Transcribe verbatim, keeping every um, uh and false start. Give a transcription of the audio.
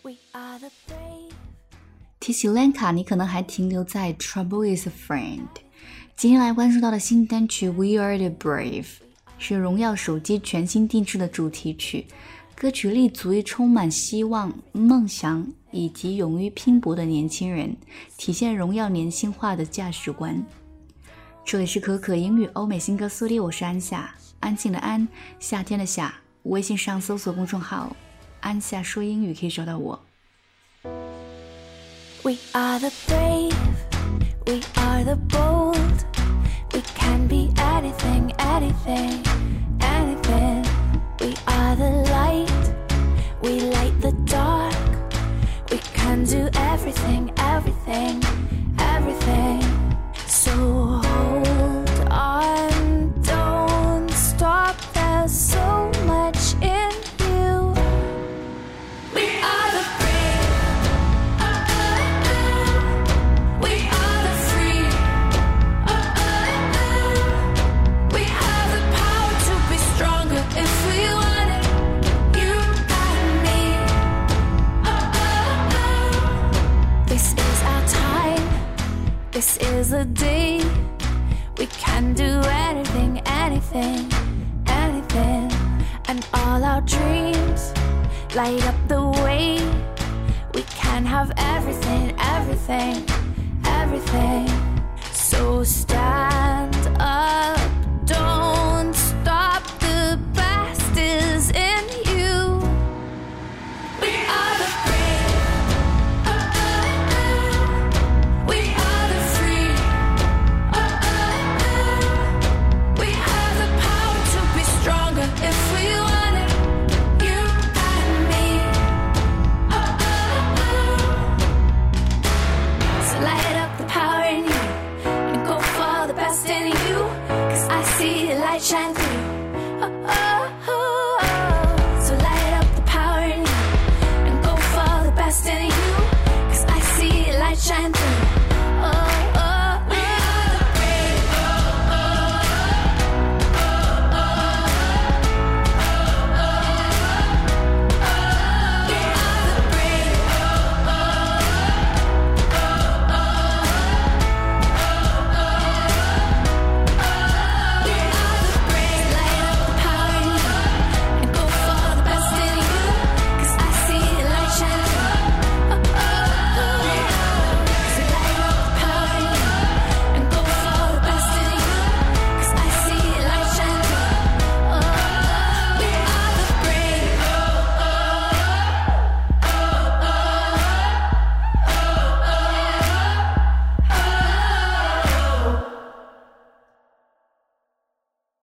提起 Lenka， 你可能还停留在 Trouble is a Friend。 今天来关注到的新单曲 We Are the Brave 是荣耀手机全新定制的主题曲，歌曲立足于充满希望、梦想以及勇于拼搏的年轻人，体现荣耀年轻化的价值观。这里是可可英语欧美新歌速递，我是安夏，安静的安，夏天的夏。微信上搜索公众号安夏说英语可以找到我。 We are the brave, we are the bold, we can be anything, anything, anything. We are the light, we light the dark, we can do everything, everything, everything. So hold on, don't stop, there's so much in you. We are the brave, oh, oh, oh. We are the free, oh, oh, oh. We have the power to be stronger if we want it. You and me, oh, oh, oh. This is our time, this is the day. We can do anything, anything, anything. And all our dreams light up the way. We can have everything, everything, everything. So stand up, don't stop, the best is in you. We are the brave, oh, oh, oh. We are the free, oh, oh, oh. We have the power to be stronger if we want it. You and me, oh, oh, oh. So light up the power in you and go for the best in you, 'cause I see the light shine through.